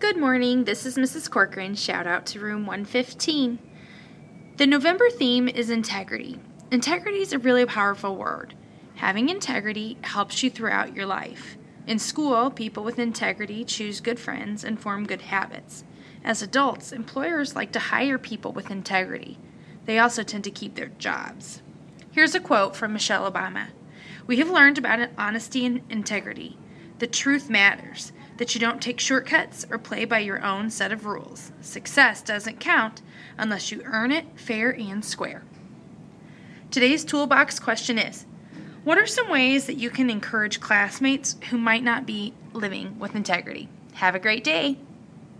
Good morning, this is Mrs. Corcoran. Shout out to room 115. The November theme is integrity. Integrity is a really powerful word. Having integrity helps you throughout your life. In school, people with integrity choose good friends and form good habits. As adults, employers like to hire people with integrity. They also tend to keep their jobs. Here's a quote from Michelle Obama. We have learned about honesty and integrity. The truth matters, that you don't take shortcuts or play by your own set of rules. Success doesn't count unless you earn it fair and square. Today's toolbox question is, what are some ways that you can encourage classmates who might not be living with integrity? Have a great day.